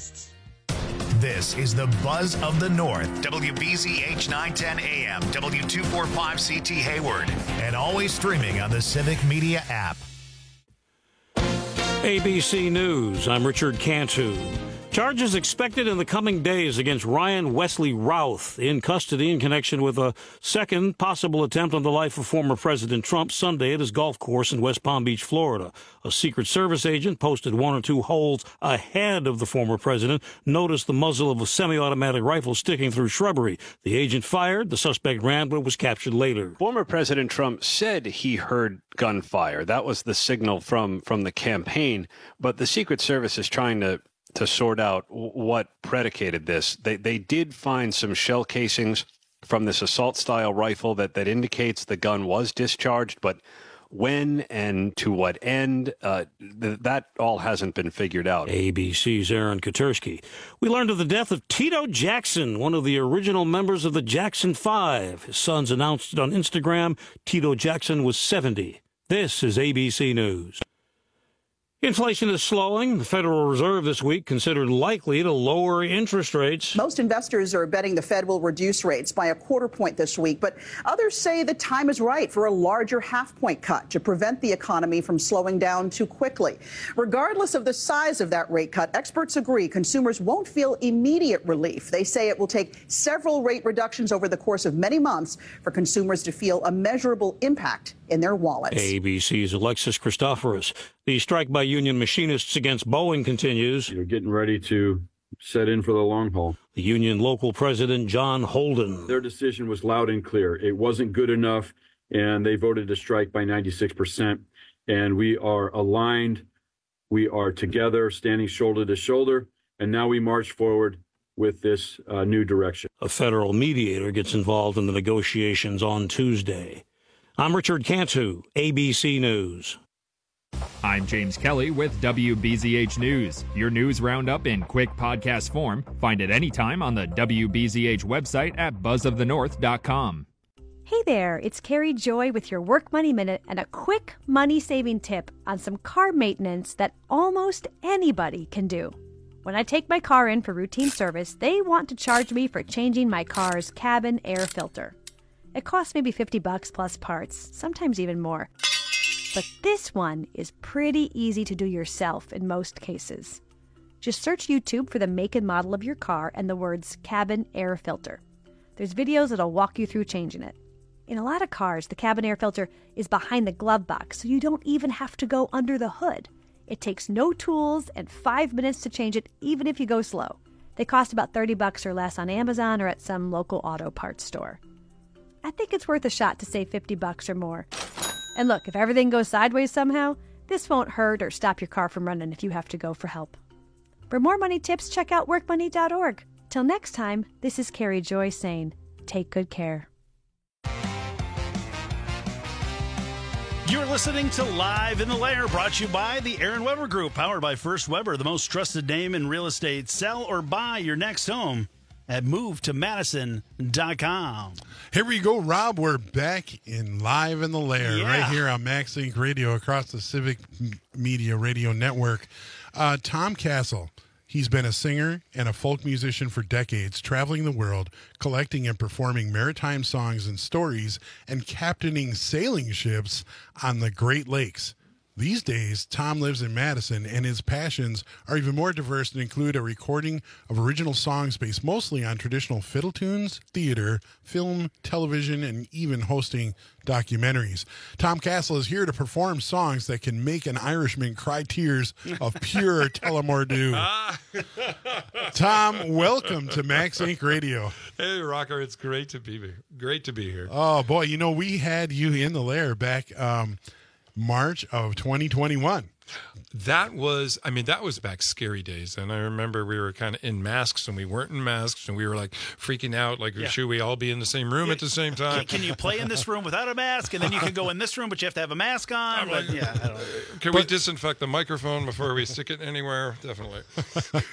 hosts. This is the Buzz of the North. WBZH 910 AM, W245CT Hayward, and always streaming on the Civic Media app. ABC News, I'm Richard Cantu. Charges expected in the coming days against Ryan Wesley Routh, in custody in connection with a second possible attempt on the life of former President Trump Sunday at his golf course in West Palm Beach, Florida. A Secret Service agent posted 1 or 2 holes ahead of the former president noticed the muzzle of a semi-automatic rifle sticking through shrubbery. The agent fired. The suspect ran, but was captured later. Former President Trump said he heard gunfire. That was the signal from the campaign. But the Secret Service is trying to sort out what predicated this. They did find some shell casings from this assault-style rifle that indicates the gun was discharged, but when and to what end, that all hasn't been figured out. ABC's Aaron Katersky. We learned of the death of Tito Jackson, one of the original members of the Jackson 5. His sons announced it on Instagram. Tito Jackson was 70. This is ABC News. Inflation is slowing. The Federal Reserve this week considered likely to lower interest rates. Most investors are betting the Fed will reduce rates by a 1/4 point this week, but others say the time is right for a larger 1/2 point cut to prevent the economy from slowing down too quickly. Regardless of the size of that rate cut, experts agree consumers won't feel immediate relief. They say it will take several rate reductions over the course of many months for consumers to feel a measurable impact in their wallets. ABC's Alexis Christoforous. The strike by union machinists against Boeing continues. You're getting ready to set in for the long haul. The union local president, John Holden. Their decision was loud and clear. It wasn't good enough, and they voted to strike by 96%. And we are aligned. We are together, standing shoulder to shoulder. And now we march forward with this new direction. A federal mediator gets involved in the negotiations on Tuesday. I'm Richard Cantu, ABC News. I'm James Kelly with WBZH News. Your news roundup in quick podcast form. Find it anytime on the WBZH website at buzzofthenorth.com. Hey there, it's Carrie Joy with your Work Money Minute and a quick money-saving tip on some car maintenance that almost anybody can do. When I take my car in for routine service, they want to charge me for changing my car's cabin air filter. It costs maybe $50 plus parts, sometimes even more. But this one is pretty easy to do yourself in most cases. Just search YouTube for the make and model of your car and the words cabin air filter. There's videos that'll walk you through changing it. In a lot of cars, the cabin air filter is behind the glove box, so you don't even have to go under the hood. It takes no tools and 5 minutes to change it, even if you go slow. They cost about $30 or less on Amazon or at some local auto parts store. I think it's worth a shot to save $50 or more. And look, if everything goes sideways somehow, this won't hurt or stop your car from running if you have to go for help. For more money tips, check out workmoney.org. Till next time, this is Carrie Joy saying, take good care. You're listening to Live in the Lair, brought to you by the Aaron Weber Group, powered by First Weber, the most trusted name in real estate. Sell or buy your next home at MoveToMadison.com. Here we go, Rob. We're back in Live in the Lair, right here on Max Inc. Radio across the Civic Media Radio Network. Tom Castle, he's been a singer and a folk musician for decades, traveling the world, collecting and performing maritime songs and stories, and captaining sailing ships on the Great Lakes. These days, Tom lives in Madison, and his passions are even more diverse and include a recording of original songs based mostly on traditional fiddle tunes, theater, film, television, and even hosting documentaries. Tom Castle is here to perform songs that can make an Irishman cry tears of pure Tullamore Dew. Tom, welcome to Max Inc. Radio. Hey, Rocker, it's great to be here. Great to be here. Oh, boy, you know, we had you in the lair back March of 2021. That was back scary days. And I remember we were kind of in masks and we weren't in masks and we were like freaking out. Like, should we all be in the same room at the same time? Can you play in this room without a mask? And then you can go in this room, but you have to have a mask on. I don't know. Can we disinfect the microphone before we stick it anywhere? Definitely.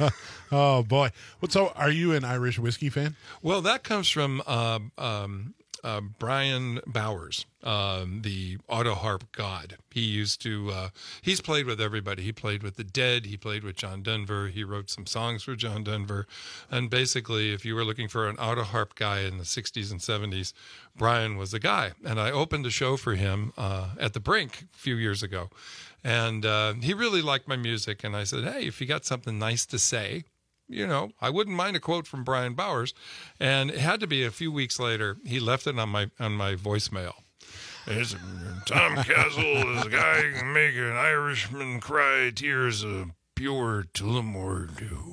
Oh, boy. So are you an Irish whiskey fan? Well, that comes from Brian Bowers, the auto harp god. He used to, he's played with everybody. He played with the Dead. He played with John Denver. He wrote some songs for John Denver. And basically, if you were looking for an auto harp guy in the 60s and 70s, Brian was the guy. And I opened a show for him at the Brink a few years ago. And he really liked my music. And I said, hey, if you got something nice to say, I wouldn't mind a quote from Brian Bowers. And it had to be a few weeks later. He left it on my voicemail. It's Tom Castle is a guy who can make an Irishman cry tears of pure Tullamore dew.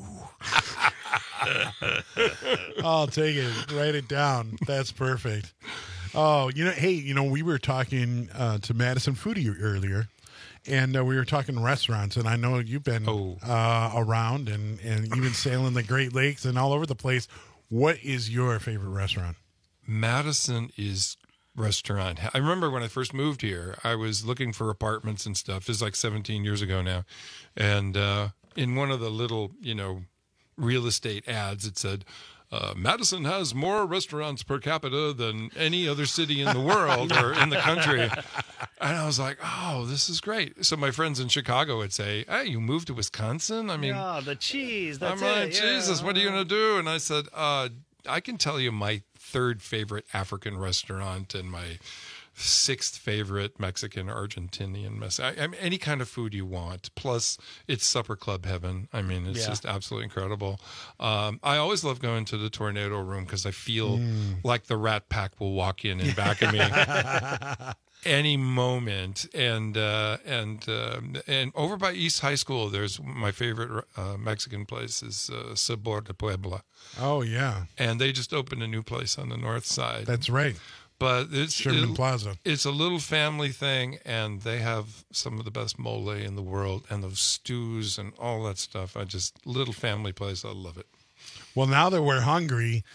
I'll take it. Write it down. That's perfect. Oh, hey, we were talking to Madison Foodie earlier. And we were talking restaurants, and I know you've been around and even sailing the Great Lakes and all over the place. What is your favorite restaurant? Madison is restaurant. I remember when I first moved here, I was looking for apartments and stuff. This is like 17 years ago now. And in one of the little, real estate ads, it said, Madison has more restaurants per capita than any other city in the world or in the country. And I was like, oh, this is great. So my friends in Chicago would say, hey, you moved to Wisconsin? I mean, the cheese. That's I'm like, Jesus, what are you going to do? And I said, I can tell you my third favorite African restaurant and my sixth favorite Mexican, Argentinian mess. I mean, any kind of food you want. Plus, it's supper club heaven. I mean, it's just absolutely incredible. I always love going to the Tornado Room because I feel like the Rat Pack will walk in back of me any moment. And over by East High School, there's my favorite Mexican place is Sabor de Puebla. Oh yeah, and they just opened a new place on the north side. That's right. But Sherman Plaza. It's a little family thing, and they have some of the best mole in the world, and those stews and all that stuff. Little family place. I love it. Well, now that we're hungry,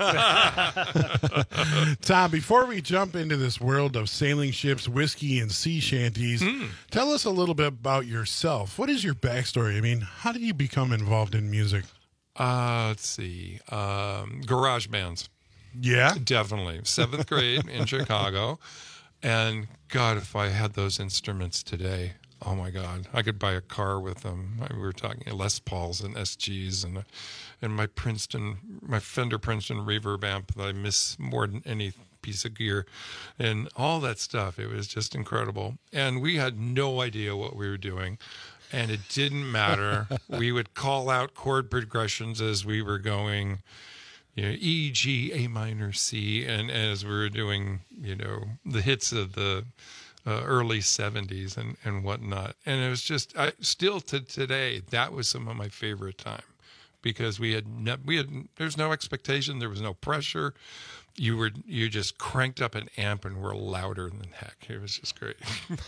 Tom, before we jump into this world of sailing ships, whiskey, and sea shanties, tell us a little bit about yourself. What is your backstory? I mean, how did you become involved in music? Let's see. Garage bands. Yeah, definitely. 7th grade in Chicago. And God, if I had those instruments today, oh my God, I could buy a car with them. We were talking Les Pauls and SGs and my Fender Princeton reverb amp that I miss more than any piece of gear and all that stuff. It was just incredible. And we had no idea what we were doing. And it didn't matter. We would call out chord progressions as we were going, E, G, A minor, C, and as we were doing, the hits of the early 70s and whatnot. And it was just, still to today, that was some of my favorite time because there's no expectation, there was no pressure. You just cranked up an amp and were louder than heck. It was just great.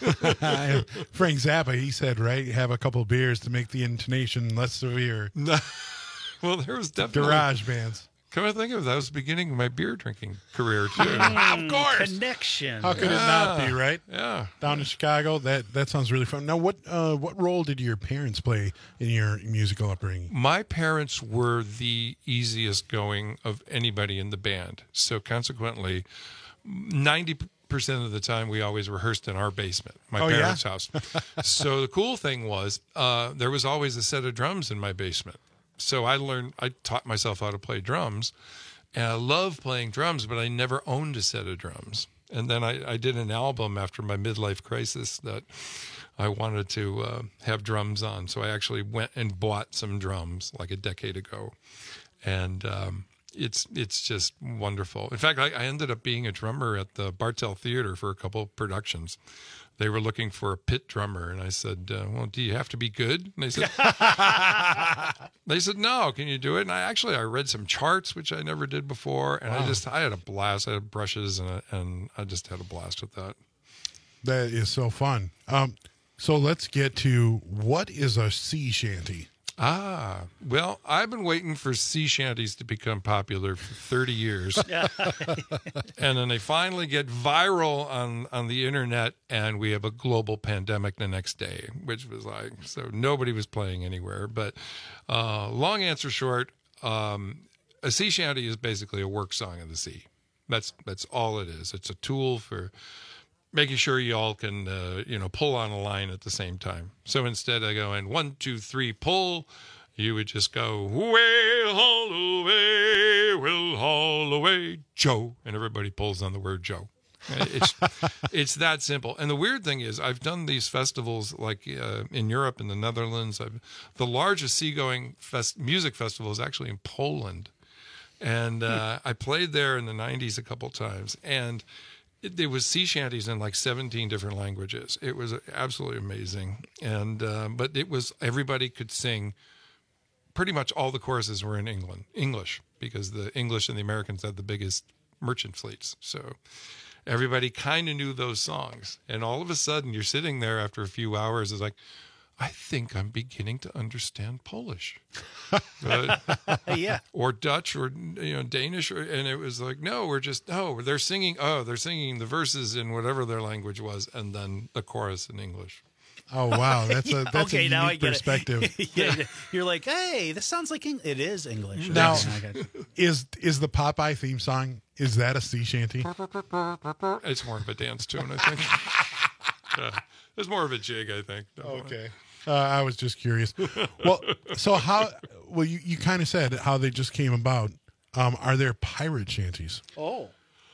Frank Zappa, he said, right? Have a couple beers to make the intonation less severe. Well, there was definitely garage bands. Come to think of it, that was the beginning of my beer drinking career too. Of course, connection. How could it not be, right? Yeah, down in Chicago. That sounds really fun. Now, what role did your parents play in your musical upbringing? My parents were the easiest going of anybody in the band, so consequently, 90% of the time we always rehearsed in our basement, my parents' house. So the cool thing was there was always a set of drums in my basement. So I taught myself how to play drums, and I love playing drums, but I never owned a set of drums. And then I did an album after my midlife crisis that I wanted to have drums on. So I actually went and bought some drums like a decade ago. And it's just wonderful. In fact, I ended up being a drummer at the Bartell Theater for a couple of productions. They were looking for a pit drummer, and I said, well, do you have to be good? And they said, no, can you do it? And I read some charts, which I never did before, and I had a blast. I had brushes, and I just had a blast with that. That is so fun. So let's get to, what is a sea shanty? Well, I've been waiting for sea shanties to become popular for 30 years. And then they finally get viral on the internet, and we have a global pandemic the next day, which was so nobody was playing anywhere. But long answer short, a sea shanty is basically a work song of the sea. That's all it is. It's a tool for making sure you all can, pull on a line at the same time. So instead of going 1, 2, 3, pull, you would just go, we'll haul away, Joe. And everybody pulls on the word Joe. It's that simple. And the weird thing is, I've done these festivals like in Europe, in the Netherlands. The largest seagoing music festival is actually in Poland. And I played there in the 90s a couple times. And there was sea shanties in like 17 different languages. It was absolutely amazing. And but it was, everybody could sing. Pretty much all the choruses were in English, because the English and the Americans had the biggest merchant fleets. So everybody kind of knew those songs. And all of a sudden, you're sitting there after a few hours, it's like, I think I'm beginning to understand Polish. Yeah. Or Dutch, or Danish. And it was like, they're singing the verses in whatever their language was, and then the chorus in English. Oh, wow. That's a Okay, now I unique get perspective. Yeah, you're like, hey, this sounds like it is English. Now, Okay. is the Popeye theme song, is that a sea shanty? It's more of a dance tune, I think. It's more of a jig, I think. Okay. I was just curious. Well, so you kind of said how they just came about. Are there pirate shanties? Oh.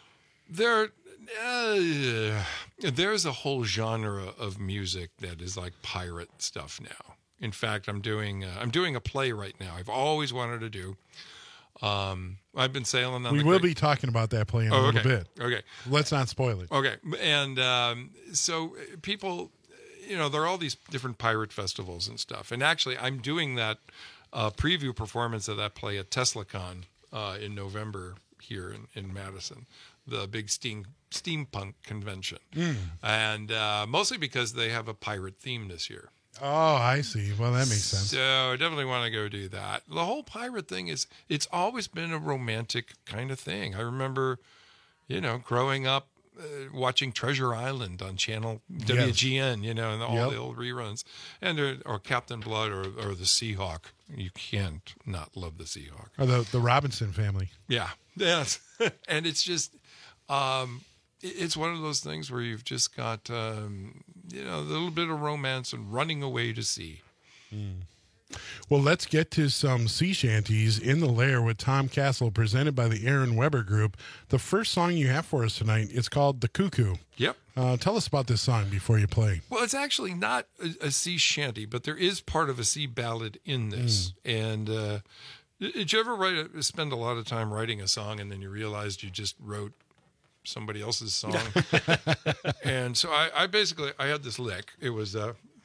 There's a whole genre of music that is like pirate stuff now. In fact, I'm doing a play right now. I've always wanted to do. I've been sailing on. We will be talking about that play in a little bit. Okay, let's not spoil it. Okay, and so people, there are all these different pirate festivals and stuff. And actually, I'm doing that preview performance of that play at TeslaCon in November here in Madison, the big steampunk convention, and mostly because they have a pirate theme this year. Oh, I see. Well, that makes sense. So I definitely want to go do that. The whole pirate thing it's always been a romantic kind of thing. I remember, growing up watching Treasure Island on channel WGN, and all the old reruns, and or Captain Blood or the Seahawk. You can't not love the Seahawk. Or the Robinson family. Yeah. Yes. And it's just, it's one of those things where you've just got, a little bit of romance and running away to sea. Well, let's get to some sea shanties in the Lair with Tom Castle, presented by the Aaron Weber Group. The first song you have for us tonight is called The Cuckoo. Yep. Tell us about this song before you play. Well, it's actually not a sea shanty, but there is part of a sea ballad in this. And did you ever spend a lot of time writing a song and then you realized you just wrote somebody else's song? And so I basically had this lick. It was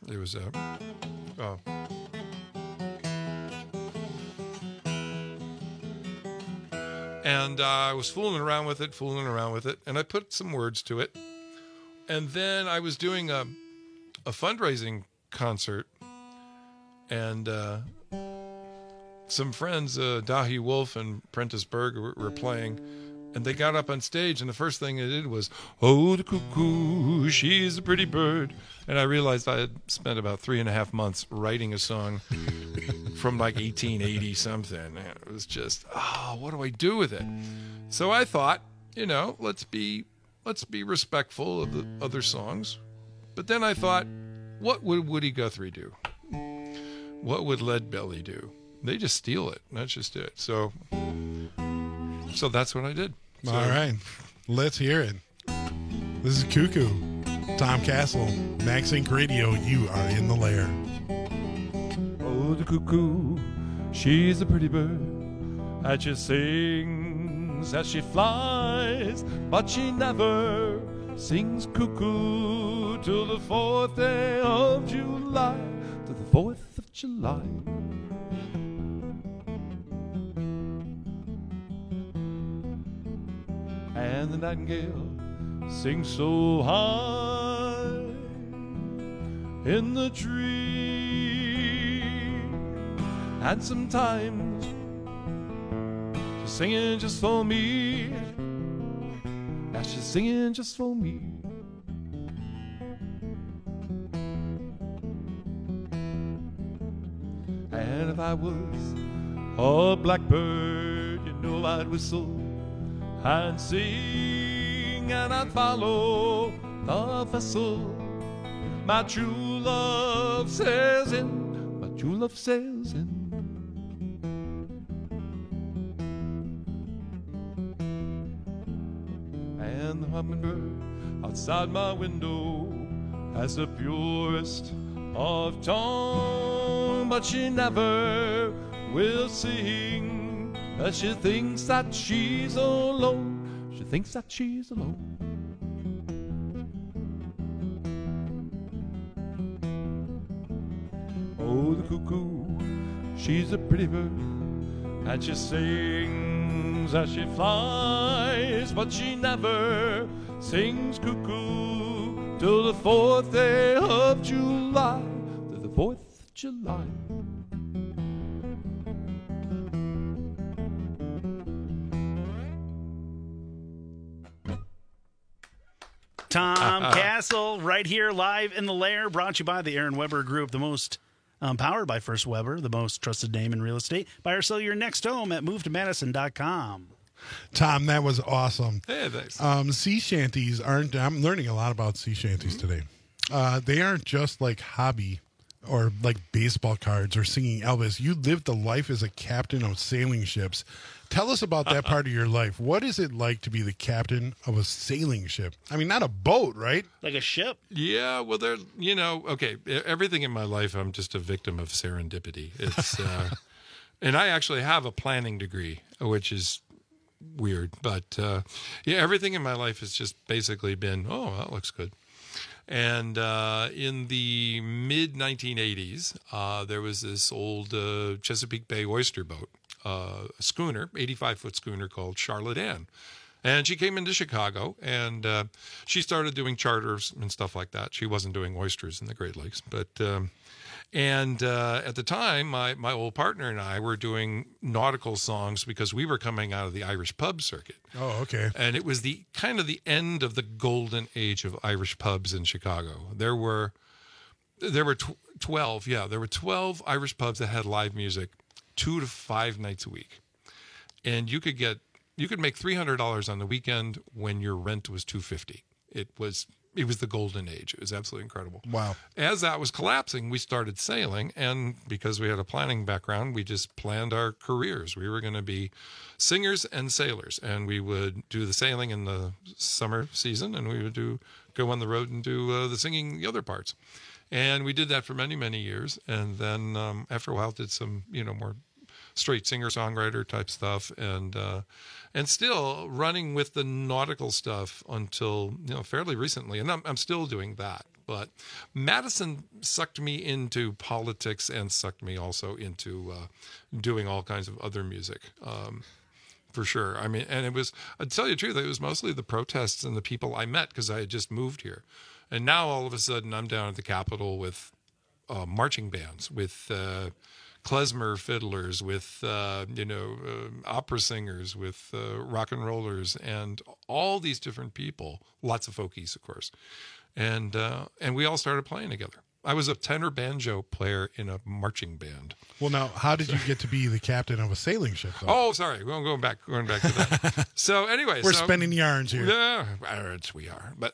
and I was fooling around with it, and I put some words to it. And then I was doing a fundraising concert, and some friends, Dahi Wolf and Prentice Berg, were playing, and they got up on stage, and the first thing they did was, "Oh, the cuckoo, she's a pretty bird." And I realized I had spent about 3.5 months writing a song from like 1880 something. And it was just, what do I do with it? So I thought, let's be respectful of the other songs. But then I thought, what would Woody Guthrie do? What would Lead Belly do? They just steal it. Let's just do it. So that's what I did. So, all right. Let's hear it. This is Cuckoo. Tom Castle, Max Inc. Radio. You are in the Lair. Oh, the cuckoo, she's a pretty bird, and she sings as she flies, but she never sings cuckoo till the 4th day of July, to the 4th of July. And the nightingale sings so high in the tree, and sometimes she's singing just for me. Yeah, she's singing just for me. And if I was a blackbird, I'd whistle and sing, and I'd follow the vessel my true love sails in, my true love sails in. And the hummingbird outside my window has the purest of tongue, but she never will sing, as she thinks that she's alone. She thinks that she's alone. Oh, the cuckoo, she's a pretty bird, and she sings as she flies, but she never sings cuckoo till the 4th day of July, till the 4th of July. Tom Castle, right here, live in the lair, brought to you by the Aaron Weber Group, the most powered by First Weber, the most trusted name in real estate. Buy or sell your next home at movetomadison.com. Tom, that was awesome. Hey, thanks. Sea shanties aren't, I'm learning a lot about sea shanties today. They aren't just like hobby or like baseball cards or singing Elvis. You lived a life as a captain of sailing ships. Tell us about that part of your life. What is it like to be the captain of a sailing ship? I mean, not a boat, right? Like a ship? Yeah, well, okay, everything in my life, I'm just a victim of serendipity. It's, and I actually have a planning degree, which is weird. But, yeah, everything in my life has just basically been, oh, that looks good. And in the mid-1980s, there was this old Chesapeake Bay oyster boat, a schooner, 85-foot schooner called Charlotte Ann. And she came into Chicago, and she started doing charters and stuff like that. She wasn't doing oysters in the Great Lakes. But at the time, my old partner and I were doing nautical songs because we were coming out of the Irish pub circuit. Oh, okay. And it was the kind of the end of the golden age of Irish pubs in Chicago. There were 12 Irish pubs that had live music 2 to 5 nights a week. And you could make $300 on the weekend when your rent was $250. It was the golden age. It was absolutely incredible. Wow. As that was collapsing, we started sailing, and because we had a planning background, we just planned our careers. We were going to be singers and sailors, and we would do the sailing in the summer season, and we would go on the road and do the singing the other parts. And we did that for many, many years, and then after a while did some, more straight singer-songwriter type stuff, and still running with the nautical stuff until fairly recently, and I'm still doing that. But Madison sucked me into politics and sucked me also into doing all kinds of other music, for sure. I mean, and I'd tell you the truth, it was mostly the protests and the people I met because I had just moved here, and now all of a sudden I'm down at the Capitol with marching bands, with klezmer fiddlers, with opera singers, with rock and rollers, and all these different people. Lots of folkies, of course, and we all started playing together. I was a tenor banjo player in a marching band. Well, now, how did you get to be the captain of a sailing ship, though? Oh, sorry, going back to that. So anyway, we're spinning yarns here. Yeah, we are. But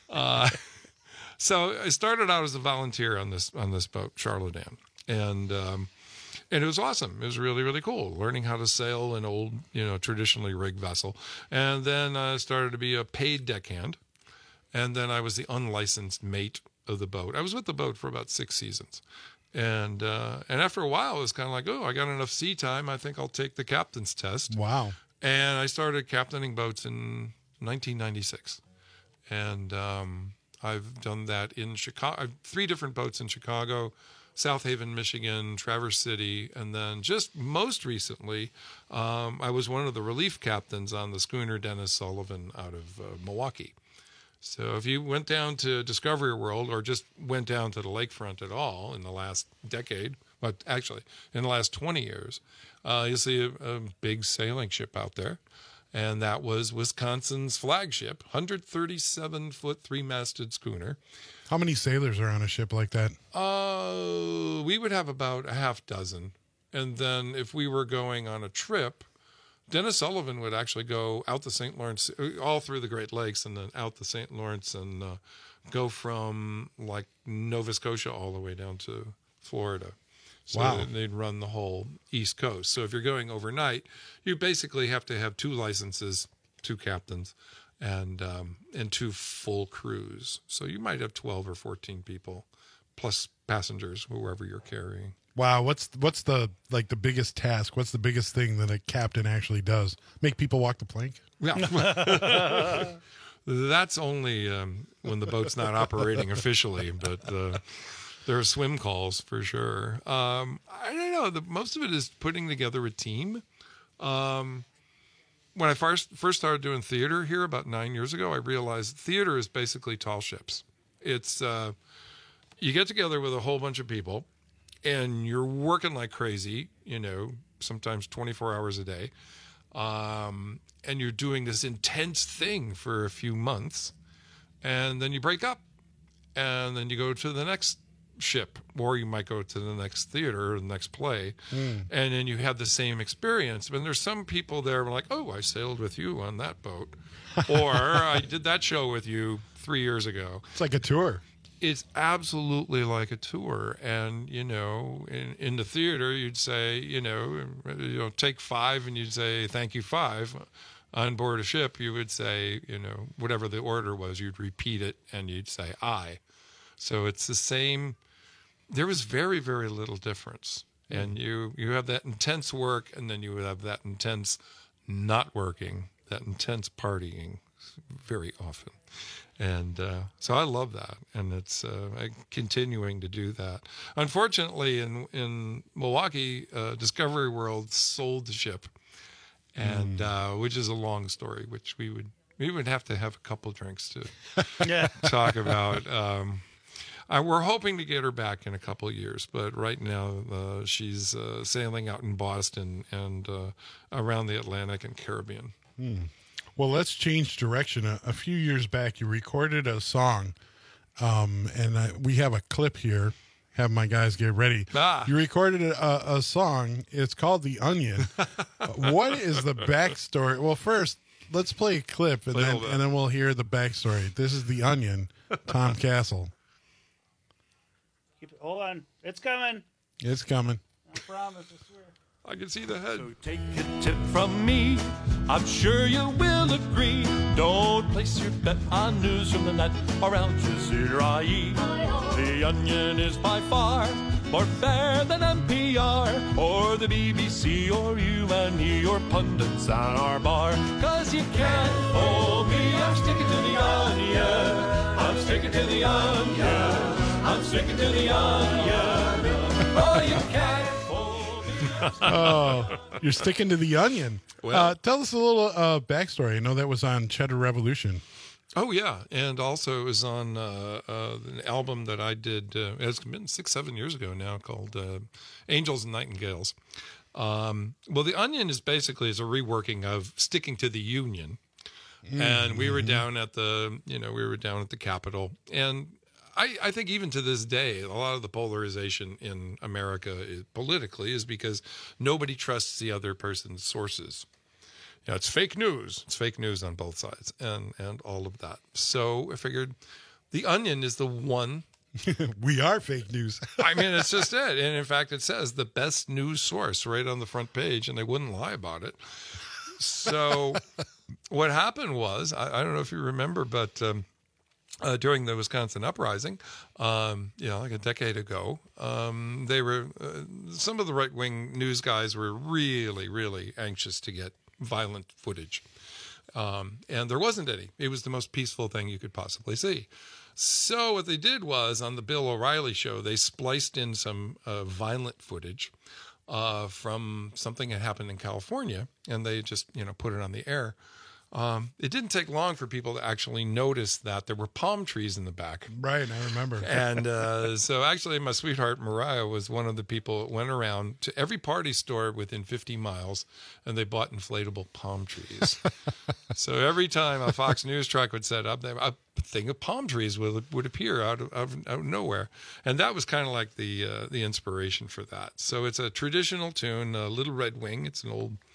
so I started out as a volunteer on this boat, Charlotte Ann, and it was awesome. It was really, really cool, learning how to sail an old, traditionally rigged vessel. And then I started to be a paid deckhand. And then I was the unlicensed mate of the boat. I was with the boat for about 6 seasons. And after a while, it was kind of like, oh, I got enough sea time. I think I'll take the captain's test. Wow. And I started captaining boats in 1996. And I've done that in Chicago. I have 3 different boats in Chicago, South Haven, Michigan, Traverse City, and then just most recently, I was one of the relief captains on the schooner Dennis Sullivan out of Milwaukee. So if you went down to Discovery World or just went down to the lakefront at all in the last decade, but actually in the last 20 years, you'll see a big sailing ship out there. And that was Wisconsin's flagship, 137-foot 3-masted schooner. How many sailors are on a ship like that? We would have about a half dozen. And then if we were going on a trip, Dennis Sullivan would actually go out the St. Lawrence, all through the Great Lakes, and then out the St. Lawrence, and go from like Nova Scotia all the way down to Florida. So wow. They'd run the whole East Coast. So if you're going overnight, you basically have to have 2 licenses, 2 captains, and 2 full crews. So you might have 12 or 14 people, plus passengers, whoever you're carrying. Wow, what's the biggest task? What's the biggest thing that a captain actually does? Make people walk the plank? Yeah. That's only when the boat's not operating officially, but there are swim calls for sure. I don't know. Most of it is putting together a team. When I first started doing theater here about 9 years ago, I realized theater is basically tall ships. It's you get together with a whole bunch of people, and you're working like crazy, sometimes 24 hours a day. And you're doing this intense thing for a few months, and then you break up, and then you go to the next ship, or you might go to the next theater or the next play, and then you have the same experience. But there's some people there like, oh, I sailed with you on that boat, or I did that show with you 3 years ago. It's like a tour. It's absolutely like a tour. And, in the theater, you'd say, take 5, and you'd say, thank you, 5. On board a ship, you would say, whatever the order was, you'd repeat it, and you'd say, I. So it's the same. There was very, very little difference. And you have that intense work, and then you would have that intense not working, that intense partying very often. And so I love that, and it's continuing to do that. Unfortunately, in Milwaukee, Discovery World sold the ship, and which is a long story, which we would have to have a couple drinks to talk about. We're hoping to get her back in a couple of years, but right now she's sailing out in Boston and around the Atlantic and Caribbean. Well, let's change direction. A few years back, you recorded a song, and we have a clip here. Have my guys get ready. You recorded a song. It's called "The Onion." What is the backstory? Well, first, let's play a clip, and then we'll hear the backstory. This is "The Onion," Tom Castle. Hold on. It's coming. It's coming. I promise, I swear. I can see the head. So take a tip from me, I'm sure you will agree. Don't place your bet on news from the net or Al Jazeera. The Onion is by far more fair than NPR or the BBC or U&E or pundits at our bar. 'Cause you can't fool me, I'm sticking to the Onion. I'm sticking to the Onion. I'm sticking to the Onion. Oh, you can't. Oh, you're sticking to the Onion. Well, tell us a little backstory. I know that was on Cheddar Revolution. Oh, yeah. And also it was on an album that I did, it's been 6-7 years ago now, called Angels and Nightingales. Well, The Onion is a reworking of Sticking to the Union. And we were down at the Capitol. And I think even to this day, a lot of the polarization in America politically is because nobody trusts the other person's sources. It's fake news. It's fake news on both sides and all of that. So I figured The Onion is the one. We are fake news. I mean, it's just it. And in fact, it says the best news source right on the front page, and they wouldn't lie about it. So what happened was, I don't know if you remember, but during the Wisconsin uprising, like a decade ago, they were some of the right-wing news guys were really, really anxious to get violent footage, and there wasn't any. It was the most peaceful thing you could possibly see. So what they did was, on the Bill O'Reilly show, they spliced in some violent footage from something that happened in California, and they just put it on the air. It didn't take long for people to actually notice that there were palm trees in the back. Right, I remember. And so actually my sweetheart Mariah was one of the people that went around to every party store within 50 miles, and they bought inflatable palm trees. So every time a Fox News truck would set up, a thing of palm trees would appear out of nowhere. And that was kind of like the inspiration for that. So it's a traditional tune, Little Red Wing. It's an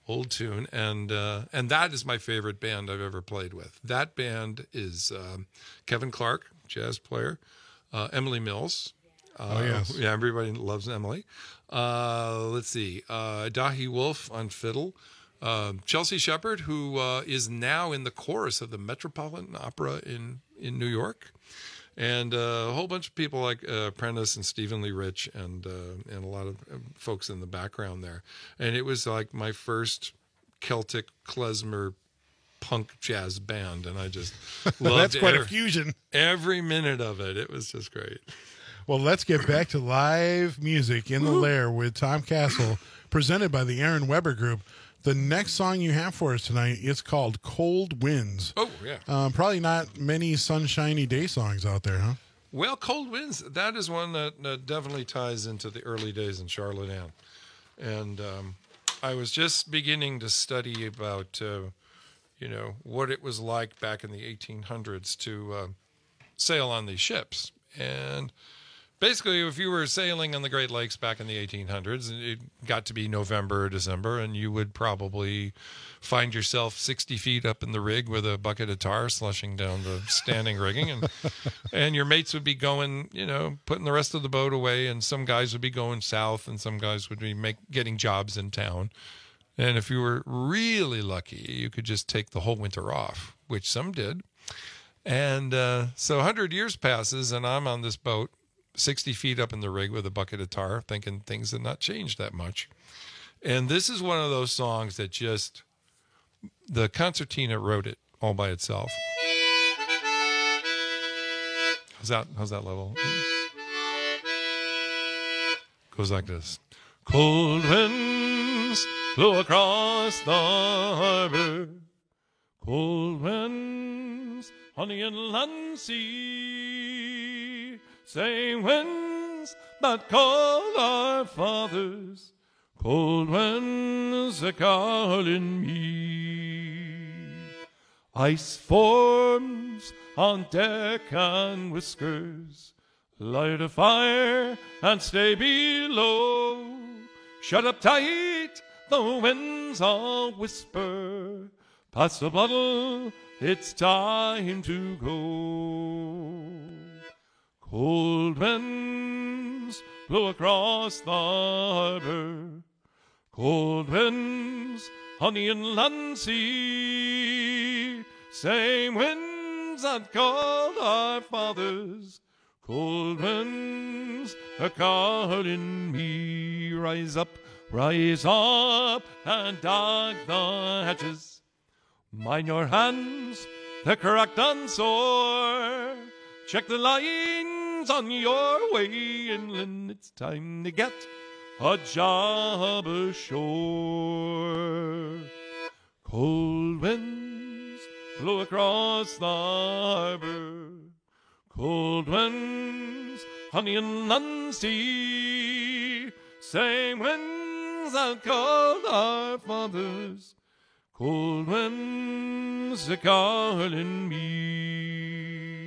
Old tune, and that is my favorite band I've ever played with. That band is Kevin Clark, jazz player, Emily Mills. Yes. Yeah, everybody loves Emily. Let's see. Dahi Wolf on fiddle. Chelsea Shepard, who is now in the chorus of the Metropolitan Opera in New York. And a whole bunch of people like Prentice and Stephen Lee Rich and a lot of folks in the background there. And it was like my first Celtic klezmer punk jazz band, and I just loved That's quite a fusion. Every minute of it. It was just great. Well, let's get back to live music in the Lair with Tom Castle, presented by the Aaron Weber Group. The next song you have for us tonight is called Cold Winds. Oh, yeah. Probably not many sunshiny day songs out there, huh? Well, Cold Winds, that is one that definitely ties into the early days in Charlotte Ann. And I was just beginning to study about, what it was like back in the 1800s to sail on these ships. And basically, if you were sailing on the Great Lakes back in the 1800s, it got to be November or December, and you would probably find yourself 60 feet up in the rig with a bucket of tar slushing down the standing rigging, and your mates would be going, putting the rest of the boat away, and some guys would be going south, and some guys would be getting jobs in town. And if you were really lucky, you could just take the whole winter off, which some did. And so 100 years passes, and I'm on this boat, 60 feet up in the rig with a bucket of tar, thinking things had not changed that much. And this is one of those songs that just, the concertina wrote it all by itself. How's that level? Goes like this. Cold winds blow across the harbor, cold winds on the inland sea, same winds that called our fathers, cold winds are calling me. Ice forms on deck and whiskers, light a fire and stay below. Shut up tight, the winds all whisper, pass the bottle, it's time to go. Cold winds blow across the harbor, cold winds on the inland sea, same winds that called our fathers, cold winds are calling me. Rise up, and dog the hatches. Mind your hands, they're cracked and sore. Check the lines on your way inland. It's time to get a job ashore. Cold winds blow across the harbor, cold winds on the inland sea, same winds that called our fathers, cold winds are calling me.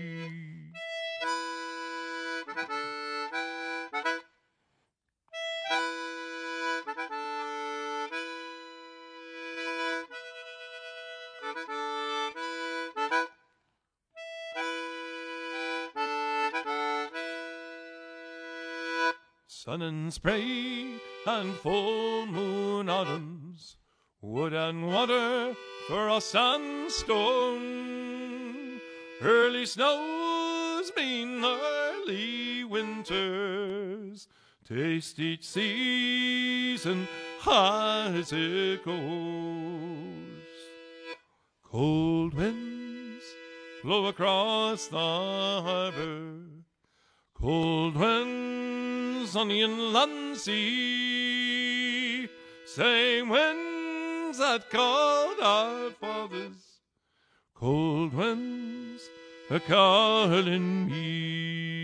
Sun and spray and full moon autumns, wood and water for us and stone. Early snows mean early winters. Taste each season as it goes. Cold winds blow across the harbor, cold winds on the inland sea, same winds that called our fathers, cold winds are calling me.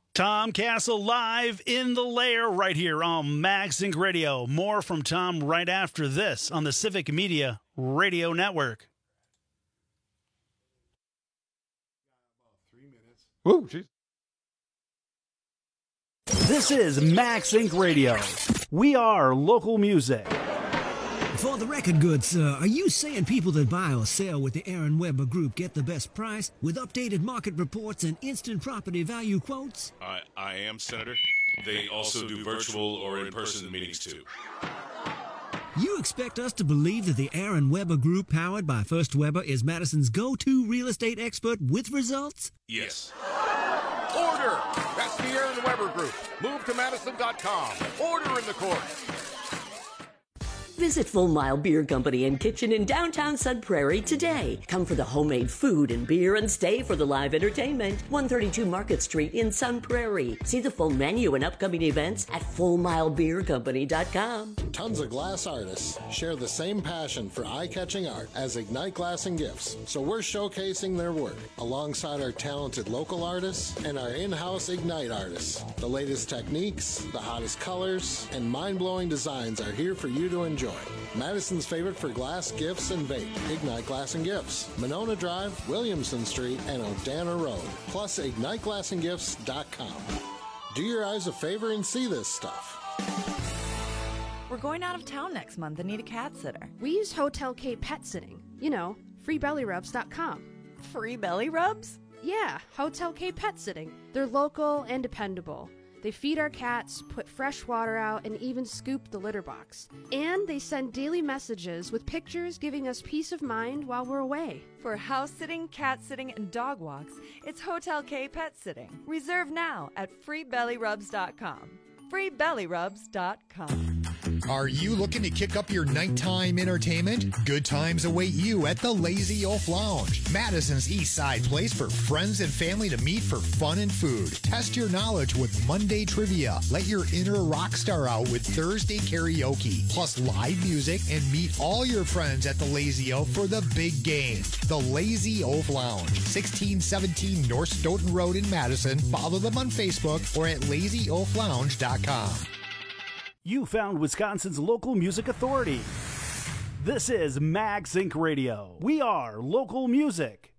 Tom Castle live in the lair right here on Max Inc. Radio. More from Tom right after this on the Civic Media Radio Network. Woo, jeez. This is Max Inc. Radio. We are local music. For the record, good sir, are you saying people that buy or sell with the Aaron Weber Group get the best price with updated market reports and instant property value quotes? I am, Senator. They also do virtual or in-person meetings, too. You expect us to believe that the Aaron Weber Group, powered by First Weber, is Madison's go-to real estate expert with results? Yes. Order! That's the Aaron Weber Group. Move to Madison.com. Order in the court. Visit Full Mile Beer Company and Kitchen in downtown Sun Prairie today. Come for the homemade food and beer and stay for the live entertainment. 132 Market Street in Sun Prairie. See the full menu and upcoming events at FullMileBeerCompany.com. Tons of glass artists share the same passion for eye-catching art as Ignite Glass and Gifts, so we're showcasing their work alongside our talented local artists and our in-house Ignite artists. The latest techniques, the hottest colors, and mind-blowing designs are here for you to enjoy. Madison's favorite for glass, gifts, and vape. Ignite Glass and Gifts. Monona Drive, Williamson Street, and O'Dana Road. Plus, IgniteGlassandGifts.com. Do your eyes a favor and see this stuff. We're going out of town next month and need a cat sitter. We use Hotel K Pet Sitting. You know, freebellyrubs.com. Free belly rubs? Yeah, Hotel K Pet Sitting. They're local and dependable. They feed our cats, put fresh water out, and even scoop the litter box. And they send daily messages with pictures giving us peace of mind while we're away. For house sitting, cat sitting, and dog walks, it's Hotel K Pet Sitting. Reserve now at freebellyrubs.com. freebellyrubs.com. Are you looking to kick up your nighttime entertainment? Good times await you at the Lazy Oaf Lounge, Madison's East Side place for friends and family to meet for fun and food. Test your knowledge with Monday trivia. Let your inner rock star out with Thursday karaoke, plus live music, and meet all your friends at the Lazy Oaf for the big game. The Lazy Oaf Lounge, 1617 North Stoughton Road in Madison. Follow them on Facebook or at lazyoaflounge.com. You found Wisconsin's local music authority. This is Max Inc. Radio. We are local music.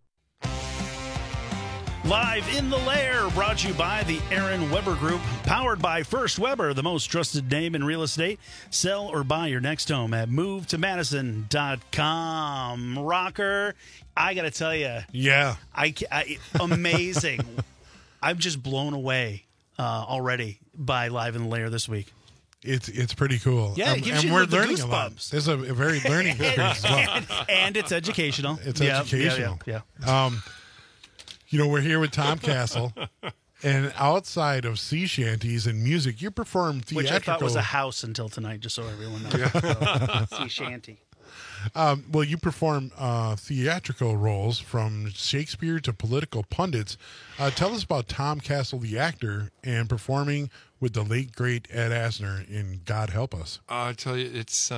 Live in the Lair, brought to you by the Aaron Weber Group, powered by First Weber, the most trusted name in real estate. Sell or buy your next home at MoveToMadison.com. Rocker, I got to tell you. Yeah. Amazing. I'm just blown away already by Live in the Lair this week. It's pretty cool. Yeah, it gives and you we're the learning goosebumps. a lot. This is a very learning experience as well. And it's educational. It's educational. Yeah. We're here with Tom Castle, and outside of sea shanties and music, you perform theatrical. Which I thought was a house until tonight, just so everyone knows. Sea shanty. Well, you perform theatrical roles from Shakespeare to political pundits. Tell us about Tom Castle, the actor, and performing with the late, great Ed Asner in God Help Us. I tell you,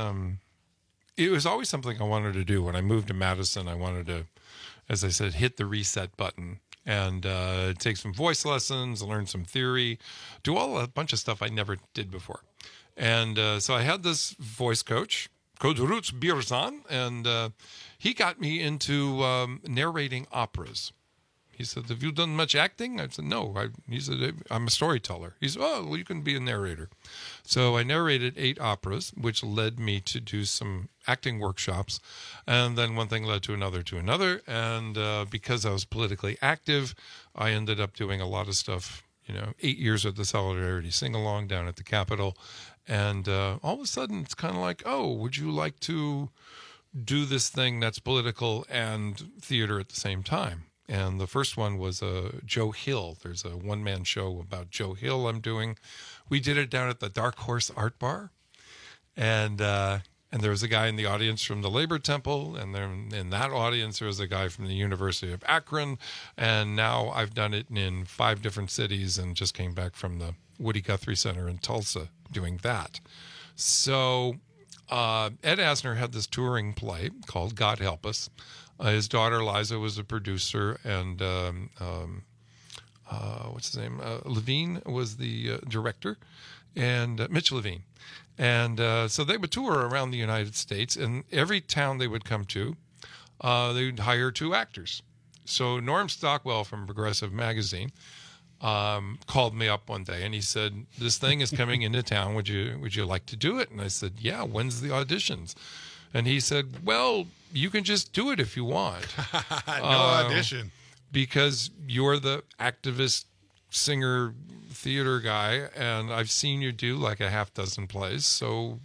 it was always something I wanted to do. When I moved to Madison, I wanted to, as I said, hit the reset button and take some voice lessons, learn some theory, do a bunch of stuff I never did before. And so I had this voice coach, Kodruts Birzan, and he got me into narrating operas. He said, "Have you done much acting?" I said, "No." He said, "I'm a storyteller." He said, "Oh, well, you can be a narrator." So I narrated 8 operas, which led me to do some acting workshops. And then one thing led to another. And because I was politically active, I ended up doing a lot of stuff, 8 years at the Solidarity Sing-Along down at the Capitol. And all of a sudden, it's kind of like, oh, would you like to do this thing that's political and theater at the same time? And the first one was Joe Hill. There's a one-man show about Joe Hill I'm doing. We did it down at the Dark Horse Art Bar. And there was a guy in the audience from the Labor Temple. And then in that audience, there was a guy from the University of Akron. And now I've done it in 5 different cities and just came back from the Woody Guthrie Center in Tulsa doing that. So Ed Asner had this touring play called God Help Us. His daughter Liza was a producer, and what's his name? Levine was the director, and Mitch Levine. And so they would tour around the United States, and every town they would come to, they would hire 2 actors. So Norm Stockwell from Progressive Magazine called me up one day, and he said, "This thing is coming into town. Would you like to do it?" And I said, "Yeah. When's the auditions?" And he said, "Well, you can just do it if you want." No audition. Because you're the activist, singer, theater guy, and I've seen you do like a half dozen plays, so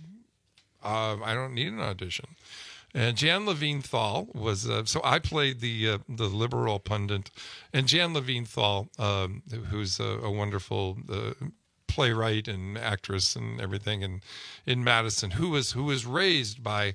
I don't need an audition. And Jan Levine Thal was so I played the liberal pundit, and Jan Levine Thal, who's a wonderful playwright and actress and everything in Madison, who was raised by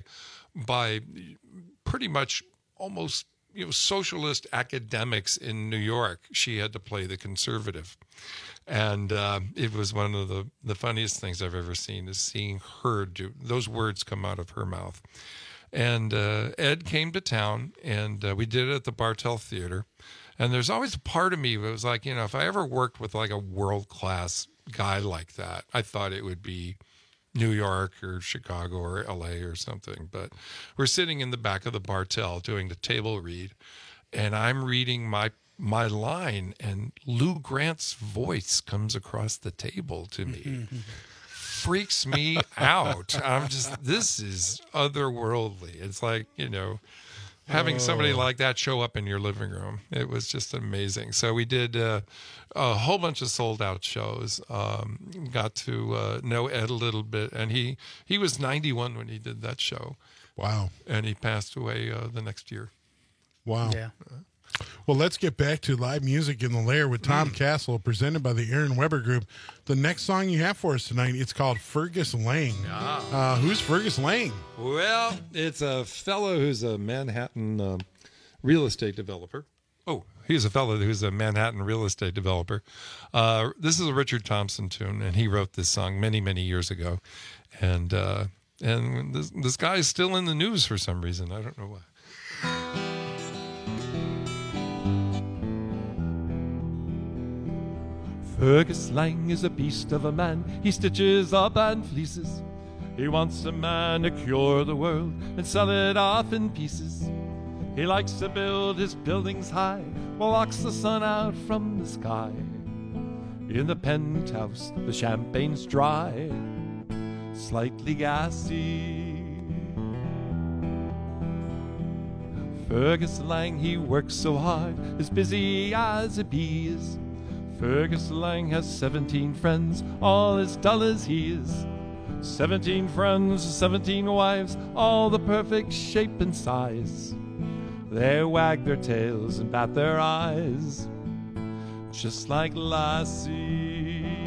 pretty much almost socialist academics in New York. She had to play the conservative. And it was one of the funniest things I've ever seen, is seeing her do those words come out of her mouth. And Ed came to town, and we did it at the Bartell Theater. And there's always a part of me that was like, if I ever worked with like a world-class guy like that, I thought it would be New York or Chicago or LA or something. But we're sitting in the back of the Bartell doing the table read, and I'm reading my line, and Lou Grant's voice comes across the table to me. Freaks me out. I'm just, this is otherworldly. It's like, having somebody like that show up in your living room. It was just amazing. So we did a whole bunch of sold out shows. Got to know Ed a little bit, and he was 91 when he did that show. Wow. And he passed away the next year. Wow. Yeah. Well, let's get back to live music in the Lair with Tom Castle, presented by the Aaron Weber Group. The next song you have for us tonight, it's called Fergus Lang. Who's Fergus Lang? Well, it's a fellow who's a Manhattan real estate developer. Oh, he's a fellow who's a Manhattan real estate developer. This is a Richard Thompson tune, and he wrote this song many, many years ago. And this guy is still in the news for some reason. I don't know why. Fergus Lang is a beast of a man. He stitches up and fleeces. He wants a man to cure the world and sell it off in pieces. He likes to build his buildings high, blocks the sun out from the sky. In the penthouse, the champagne's dry, slightly gassy. Fergus Lang, he works so hard, as busy as a bee is. Fergus Lang has 17 friends, all as dull as he is. 17 friends, 17 wives, all the perfect shape and size. They wag their tails and bat their eyes, just like Lassie.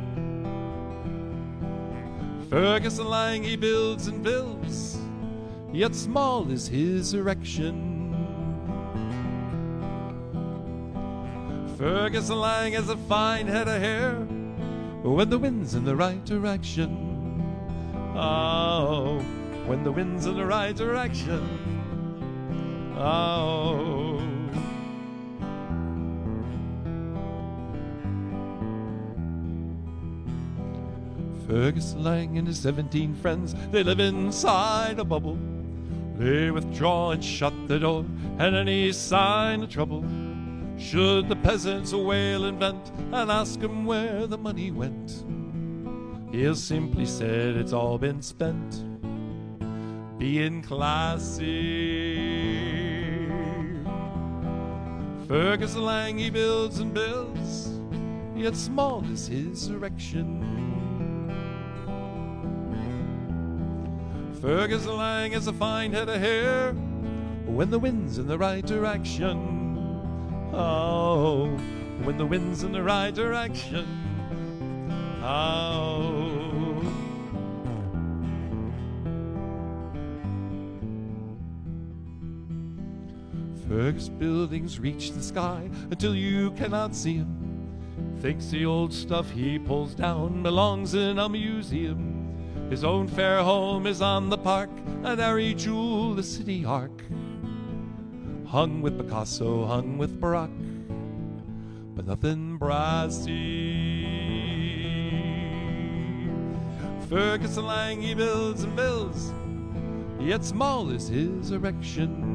Fergus Lang, he builds and builds, yet small is his erection. Fergus Lang has a fine head of hair when the wind's in the right direction. Oh, when the wind's in the right direction. Oh. Fergus Lang and his 17 friends, they live inside a bubble. They withdraw and shut the door at any sign of trouble. Should the peasants wail and vent and ask him where the money went, he'll simply said it's all been spent being classy. Fergus Lang, he builds and builds, yet small is his erection. Fergus Lang has a fine head of hair when the wind's in the right direction. Oh, when the wind's in the right direction. Oh. Fergus buildings reach the sky until you cannot see him. Thinks the old stuff he pulls down belongs in a museum. His own fair home is on the park, an airy jewel, the city arc. Hung with Picasso, hung with Baroque, but nothing brassy. Ferguson Lang, he builds and builds, yet small is his erection.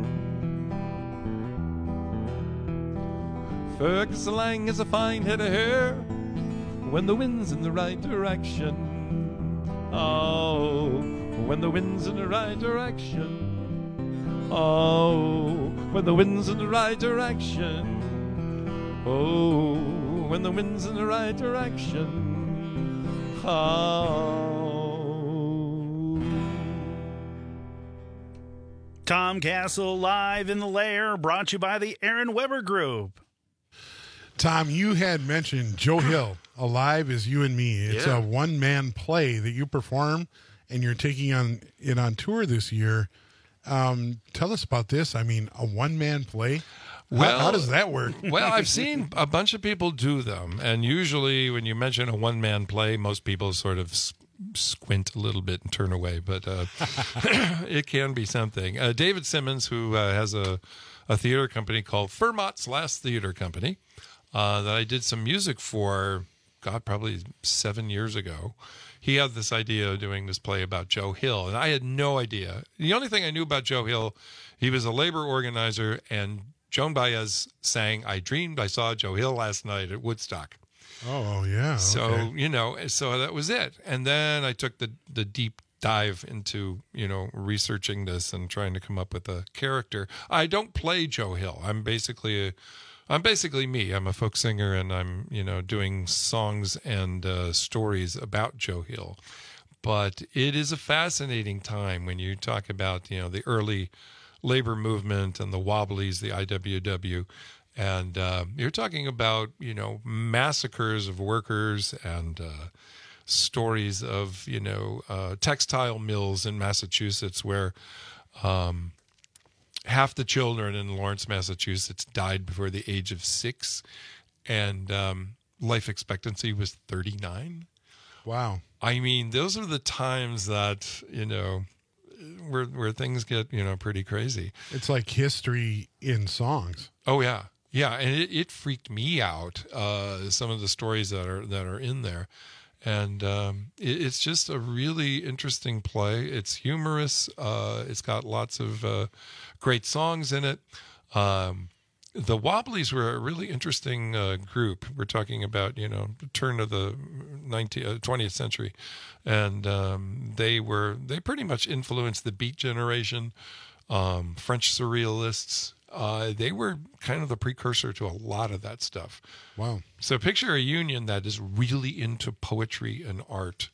Ferguson Lang has a fine head of hair when the wind's in the right direction. Oh, when the wind's in the right direction. Oh, when the wind's in the right direction. Oh, when the wind's in the right direction. Oh. Tom Castle live in the lair, brought to you by the Aaron Weber Group. Tom, you had mentioned Joe Hill, Alive Is You and Me. It's Yeah. a one-man play that you perform, and you're taking it on tour this year. Tell us about this. I mean, a one-man play? How does that work? Well, I've seen a bunch of people do them, and usually when you mention a one-man play, most people sort of squint a little bit and turn away, but it can be something. David Simmons, who has a theater company called Fermat's Last Theater Company, that I did some music for, probably 7 years ago. He had this idea of doing this play about Joe Hill, and I had no idea. The only thing I knew about Joe Hill, he was a labor organizer, and Joan Baez sang, "I dreamed I saw Joe Hill last night at Woodstock." Oh, yeah. So, okay. So that was it. And then I took the deep dive into, researching this and trying to come up with a character. I don't play Joe Hill. I'm basically me. I'm a folk singer, and I'm, doing songs and stories about Joe Hill. But it is a fascinating time when you talk about, the early labor movement and the Wobblies, the IWW. And you're talking about, massacres of workers and stories of, textile mills in Massachusetts where half the children in Lawrence, Massachusetts died before the age of 6, and life expectancy was 39. Wow. I mean, those are the times that, where things get, pretty crazy. It's like history in songs. Oh, yeah. Yeah, and it freaked me out, some of the stories that are in there. And it's just a really interesting play. It's humorous. It's got lots of great songs in it. The Wobblies were a really interesting group. We're talking about, the turn of the 20th century. And they pretty much influenced the Beat Generation, French Surrealists. They were kind of the precursor to a lot of that stuff. Wow. So picture a union that is really into poetry and art.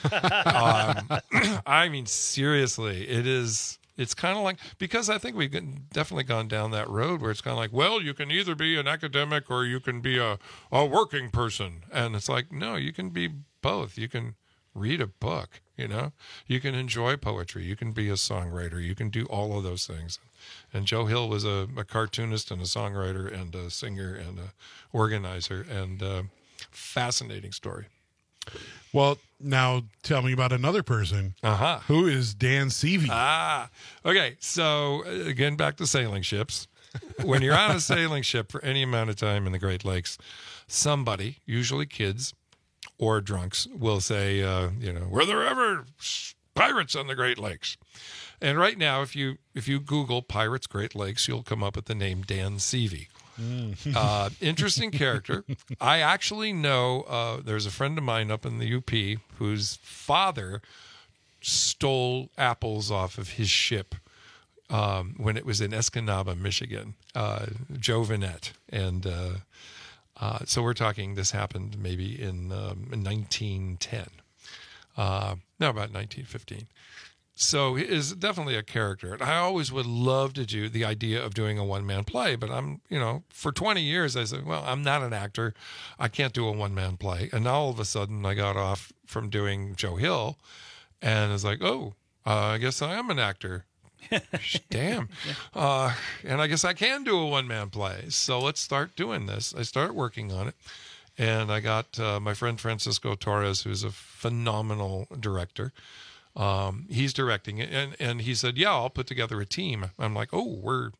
I mean, seriously, it's kind of like, because I think we've definitely gone down that road where it's kind of like, well, you can either be an academic or you can be a working person. And it's like, no, you can be both. You can read a book, you can enjoy poetry. You can be a songwriter. You can do all of those things. And Joe Hill was a cartoonist and a songwriter and a singer and a organizer, and fascinating story. Well, now tell me about another person. Uh-huh. Who is Dan Seavey? Okay. So again, back to sailing ships. When you're on a sailing ship for any amount of time in the Great Lakes, somebody, usually kids or drunks, will say, were there ever pirates on the Great Lakes? And right now, if you Google Pirates Great Lakes, you'll come up with the name Dan Seavey. Interesting character. I actually know there's a friend of mine up in the UP whose father stole apples off of his ship when it was in Escanaba, Michigan, Joe Vinette. And so we're talking, this happened maybe in 1910. About 1915. So he is definitely a character. And I always would love to do the idea of doing a one-man play, but I'm, for 20 years I said, well, I'm not an actor. I can't do a one-man play. And now all of a sudden I got off from doing Joe Hill and it's like, I guess I am an actor. Damn. And I guess I can do a one-man play. So let's start doing this. I started working on it. And I got my friend Francisco Torres, who's a phenomenal director. He's directing it, and he said, "Yeah, I'll put together a team." I'm like, "Oh, we're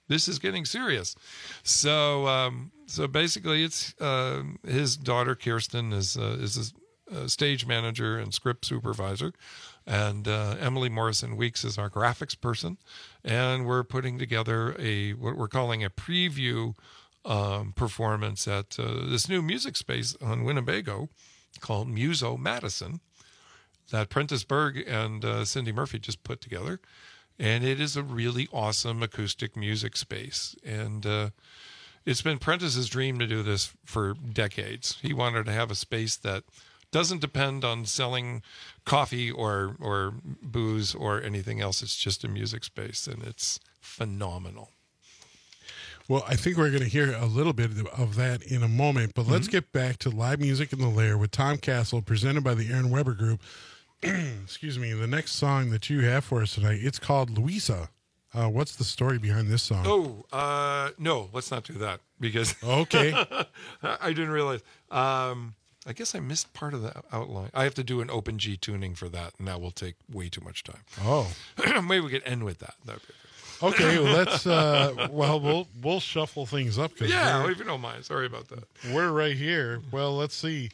this is getting serious. So basically, it's his daughter Kirsten is a stage manager and script supervisor, and Emily Morrison Weeks is our graphics person, and we're putting together what we're calling a preview performance at this new music space on Winnebago called Muso Madison that Prentice Berg and Cindy Murphy just put together. And it is a really awesome acoustic music space. And it's been Prentice's dream to do this for decades. He wanted to have a space that doesn't depend on selling coffee or booze or anything else. It's just a music space, and it's phenomenal. Well, I think we're going to hear a little bit of that in a moment, but let's get back to live music in the Lair with Tom Castle, presented by the Aaron Weber Group. Excuse me. The next song that you have for us tonight, it's called Louisa. What's the story behind this song? No, let's not do that because okay, I didn't realize. I guess I missed part of the outline. I have to do an open G tuning for that, and that will take way too much time. Oh, maybe we could end with that. Okay, well, let's. We'll shuffle things up. Yeah, if you don't mind. Sorry about that. We're right here. Well, let's see.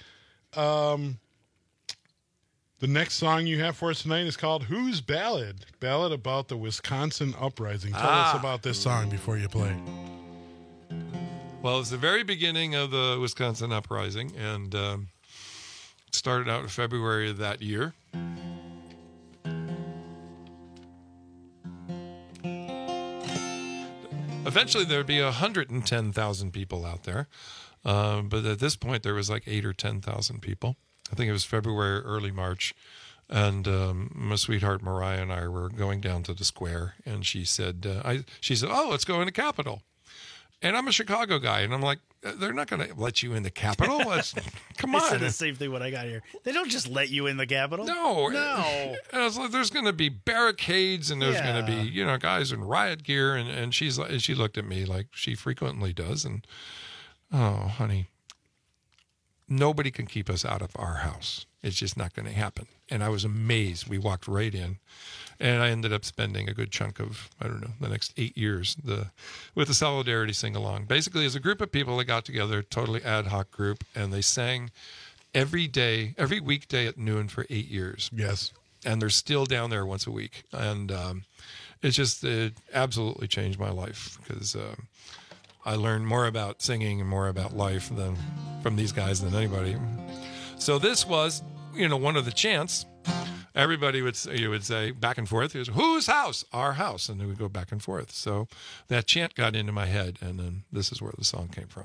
The next song you have for us tonight is called Whose Ballad? Ballad about the Wisconsin Uprising. Tell us about this song before you play. Well, it's the very beginning of the Wisconsin Uprising, and it started out in February of that year. Eventually, there would be 110,000 people out there, but at this point, there was like 8,000 or 10,000 people. I think it was February, early March, and my sweetheart Mariah and I were going down to the square, and she said, "Oh, let's go in the Capitol." And I'm a Chicago guy, and I'm like, they're not going to let you in the Capitol. Come on. I said the same thing when I got here. They don't just let you in the Capitol. No. No. And I was like, there's going to be barricades, and there's going to be, guys in riot gear. And she looked at me like she frequently does. And, oh, honey, nobody can keep us out of our house. It's just not going to happen. And I was amazed. We walked right in. And I ended up spending a good chunk of, the next 8 years with the Solidarity Sing-Along. Basically, as a group of people that got together, totally ad hoc group, and they sang every weekday at noon for 8 years. Yes. And they're still down there once a week. And it absolutely changed my life because I learned more about singing and more about life from these guys than anybody. So this was, one of the chants. Everybody would say back and forth, whose house? Our house. And then we go back and forth. So that chant got into my head, and then this is where the song came from.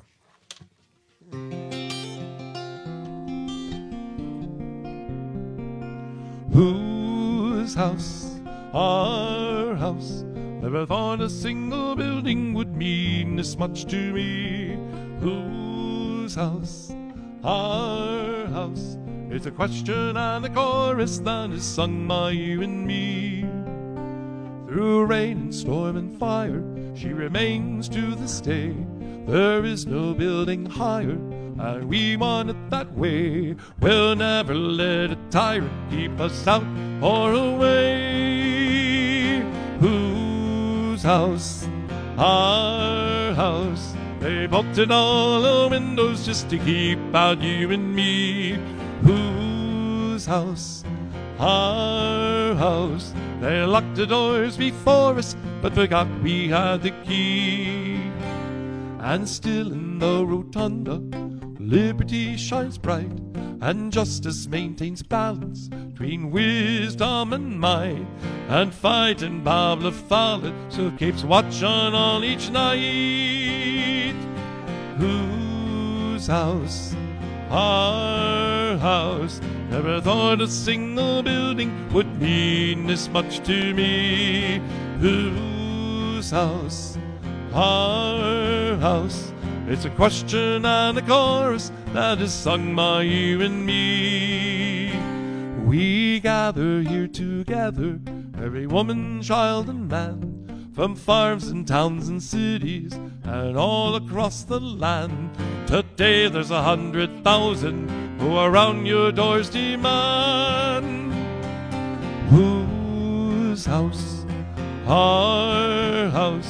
Whose house? Our house. Never thought a single building would mean this much to me. Whose house? Our house. It's a question and a chorus that is sung by you and me. Through rain and storm and fire, she remains to this day. There is no building higher, and we want it that way. We'll never let a tyrant keep us out or away. Whose house? Our house. They bolted all the windows just to keep out you and me. Whose house? Our house. They locked the doors before us, but forgot we had the key. And still in the rotunda, liberty shines bright, and justice maintains balance between wisdom and might. And fighting Bob LaFollette still keeps watch on all each night. Whose house? Our house. Never thought a single building would mean this much to me. Whose house? Our house. It's a question and a chorus that is sung by you and me. We gather here together, every woman, child, and man, from farms and towns and cities and all across the land. Today there's 100,000 who around your doors demand. Whose house? Our house.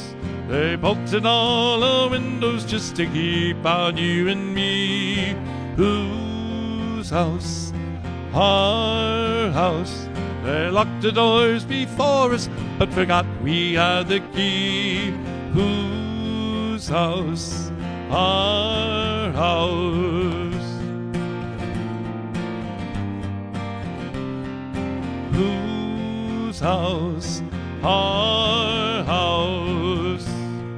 They bolted all the windows just to keep out you and me. Whose house? Our house. They locked the doors before us, but forgot we had the key. Whose house? Our house. Whose house? Our house.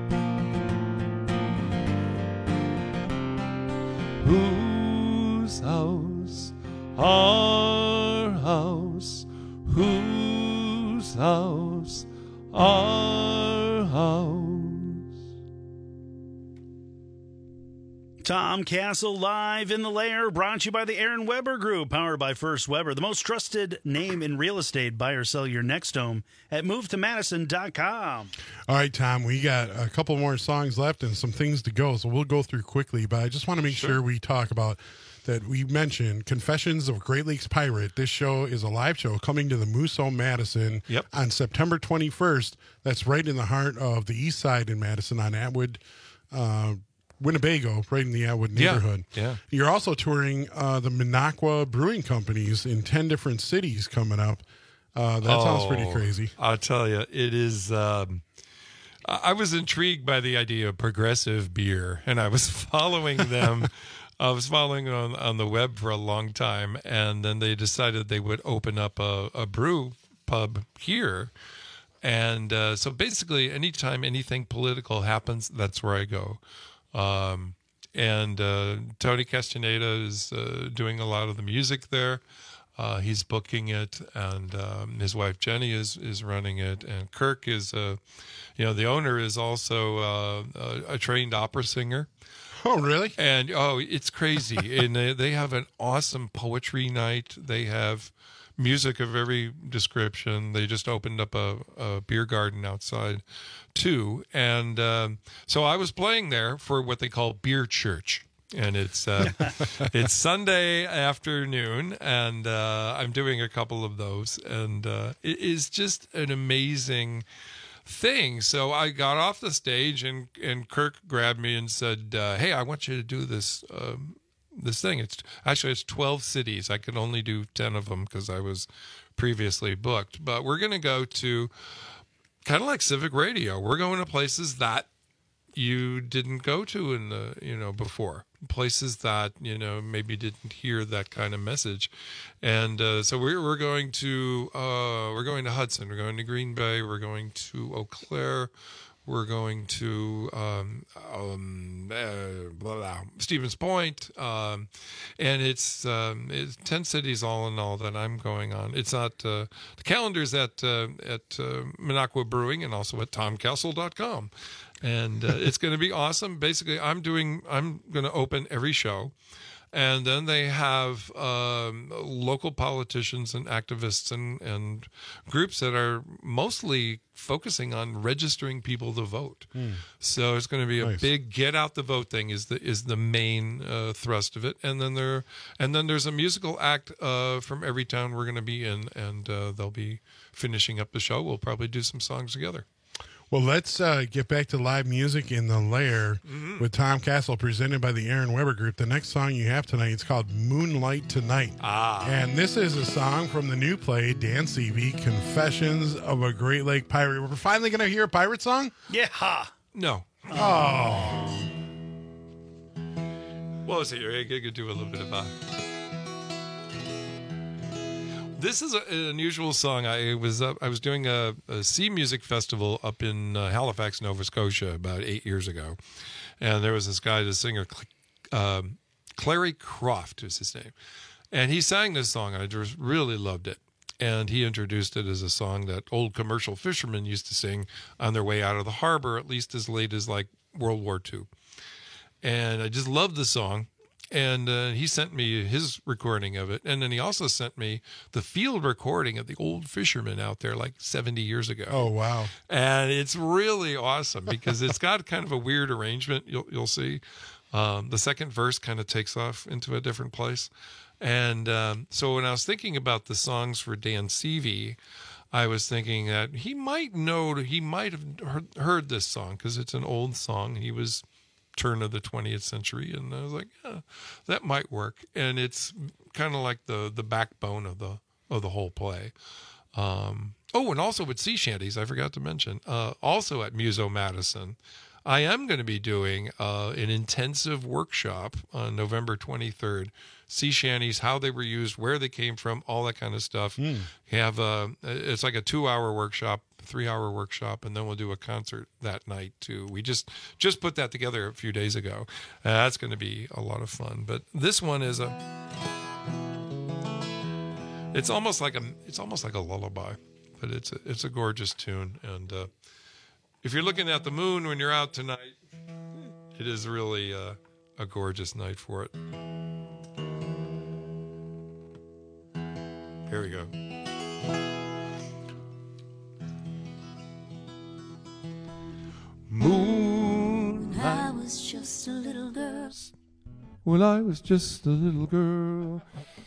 Whose house? Our house. Whose house? Our house. Tom Castle live in the lair, brought to you by the Aaron Weber Group, powered by First Weber, the most trusted name in real estate. Buy or sell your next home at movetomadison.com. All right, Tom, we got a couple more songs left and some things to go, so we'll go through quickly, but I just want to make sure we talk about that. We mentioned Confessions of a Great Lakes Pirate. This show is a live show coming to the Moose Home Madison on September 21st. That's right in the heart of the east side in Madison on Atwood, Winnebago, right in the Atwood neighborhood. Yeah. You're also touring the Minocqua Brewing Companies in 10 different cities coming up. That sounds pretty crazy. I'll tell you, it is. I was intrigued by the idea of progressive beer, and I was following them. I was following on the web for a long time, and then they decided they would open up a brew pub here. And so basically, anytime anything political happens, that's where I go. And Tony Castaneda is doing a lot of the music there. He's booking it, and his wife Jenny is running it. And Kirk is, the owner is also a trained opera singer. Oh, really? And it's crazy. And they have an awesome poetry night. They have music of every description. They just opened up a beer garden outside too, and so I was playing there for what they call beer church, and it's it's Sunday afternoon, and I'm doing a couple of those, and it is just an amazing thing. So I got off the stage, and Kirk grabbed me and said, "Hey, I want you to do this." This thing. It's 12 cities. I could only do 10 of them because I was previously booked. But we're going to go to kind of like Civic Radio. We're going to places that you didn't go to in the before. Places that maybe didn't hear that kind of message. And so we're going to Hudson. We're going to Green Bay. We're going to Eau Claire. We're going to Stevens Point, and it's 10 cities all in all that I'm going on. It's not the calendar's at Minocqua Brewing and also at tomcastle.com, and it's going to be awesome. Basically, I'm going to open every show. And then they have local politicians and activists and groups that are mostly focusing on registering people to vote. So it's going to be a big get out the vote thing is the main thrust of it. And then there's a musical act from every town we're going to be in, and they'll be finishing up the show. We'll probably do some songs together. Well, let's get back to live music in the lair with Tom Castle, presented by the Aaron Weber Group. The next song you have tonight is called Moonlight Tonight. And this is a song from the new play, Dan Seavey, Confessions of a Great Lake Pirate. We're finally going to hear a pirate song? Yeah. No. Oh. What was it? I could do a little bit of This is an unusual song. I was doing a sea music festival up in Halifax, Nova Scotia, about 8 years ago, and there was this guy, the singer, Clary Croft was his name, and he sang this song. I just really loved it, and he introduced it as a song that old commercial fishermen used to sing on their way out of the harbor, at least as late as like World War II, and I just loved the song. And he sent me his recording of it. And then he also sent me the field recording of the old fishermen out there like 70 years ago. Oh, wow. And it's really awesome because it's got kind of a weird arrangement. You'll see. The second verse kind of takes off into a different place. And so when I was thinking about the songs for Dan Seavey, I was thinking that he might have heard this song because it's an old song. He was turn of the 20th century, and I was like, yeah, that might work. And it's kind of like the backbone of the whole play. And also with sea shanties, I forgot to mention, also at Muso Madison, I am going to be doing an intensive workshop on November 23rd. Sea shanties, how they were used, where they came from, all that kind of stuff. It's like a 2-hour workshop, 3-hour workshop, and then we'll do a concert that night too. We just put that together a few days ago. That's going to be a lot of fun. But this one is it's almost like a lullaby, but it's a gorgeous tune. And if you're looking at the moon when you're out tonight, it is really a gorgeous night for it. Here we go. Moonlight. I was just a little girl. Well, I was just a little girl.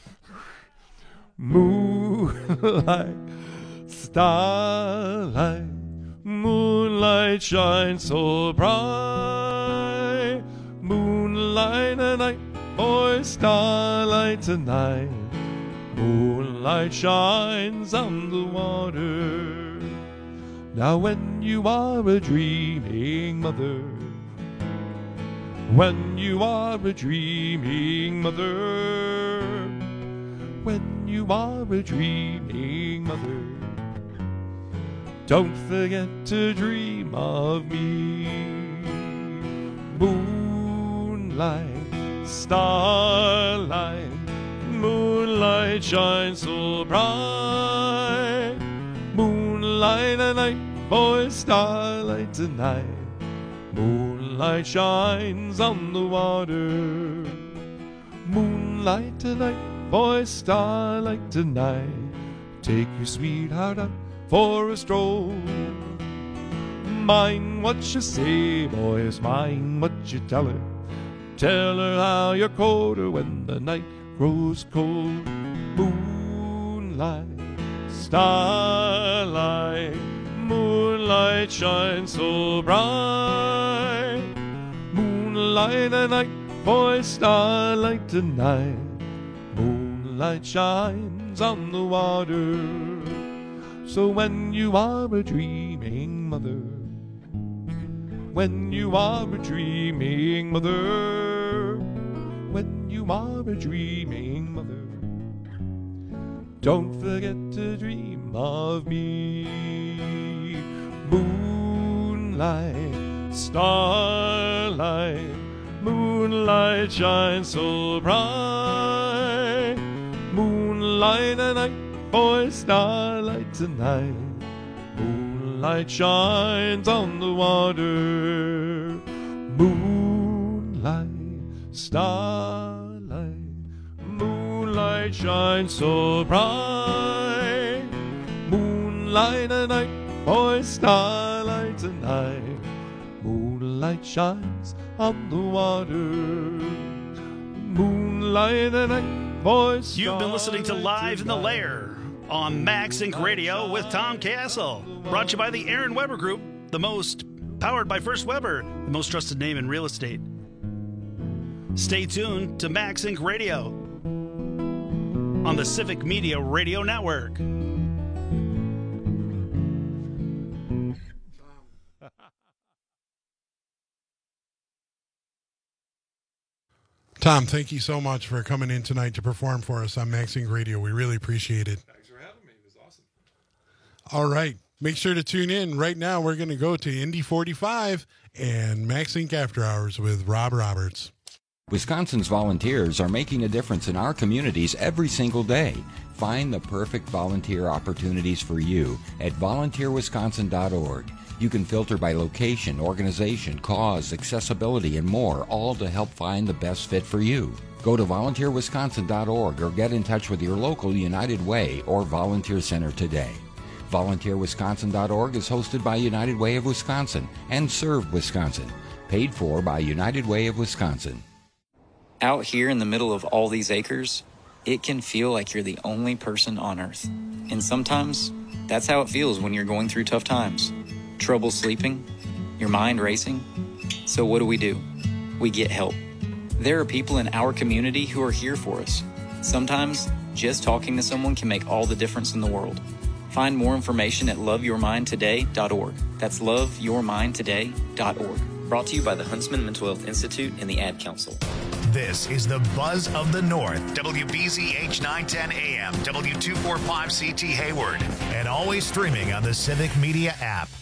Moonlight, starlight, moonlight shines so bright. Moonlight at night, boy, starlight tonight. Moonlight shines on the water. Now when you are a dreaming mother, when you are a dreaming mother, when you are a dreaming mother, don't forget to dream of me. Moonlight, starlight, moonlight shines so bright. Moonlight at night, boy, starlight tonight. Moonlight shines on the water. Moonlight tonight, boy, starlight tonight. Take your sweetheart out for a stroll. Mind what you say, boys, mind what you tell her. Tell her how you're colder when the night grows cold. Moonlight, starlight, moonlight shines so bright. Moonlight at night, boy, starlight tonight. Moonlight shines on the water. So when you are a dreaming mother, when you are a dreaming mother, when you are a dreaming mother, don't forget to dream of me. Moonlight, starlight, moonlight shines so bright. Moonlight at night, boy, starlight tonight. Moonlight shines on the water. Moonlight, starlight, moonlight shines so bright. Moonlight at night, boy, starlight tonight. Moonlight shines on the water. Moonlight at night, boy, starlight. You've been listening to Live in the Lair on Max Inc. Radio with Tom Castle. Brought to you by the Aaron Weber Group, the most powered by First Weber, the most trusted name in real estate. Stay tuned to Max Inc. Radio on the Civic Media Radio Network. Tom, thank you so much for coming in tonight to perform for us on Max Inc. Radio. We really appreciate it. Thanks for having me. It was awesome. All right. Make sure to tune in. Right now, we're going to go to Indy 45 and Max Inc. After Hours with Rob Roberts. Wisconsin's volunteers are making a difference in our communities every single day. Find the perfect volunteer opportunities for you at volunteerwisconsin.org. You can filter by location, organization, cause, accessibility, and more, all to help find the best fit for you. Go to volunteerwisconsin.org or get in touch with your local United Way or Volunteer Center today. VolunteerWisconsin.org is hosted by United Way of Wisconsin and Serve Wisconsin. Paid for by United Way of Wisconsin. Out here in the middle of all these acres, it can feel like you're the only person on Earth. And sometimes That's how it feels when you're going through tough times. Trouble sleeping, your mind racing. So what do? We get help. There are people in our community who are here for us. Sometimes just talking to someone can make all the difference in the world. Find more information at loveyourmindtoday.org. That's loveyourmindtoday.org. Brought to you by the Huntsman Mental Health Institute and the Ad Council. This is the Buzz of the North, WBZH 910 AM, W245CT Hayward, and always streaming on the Civic Media app.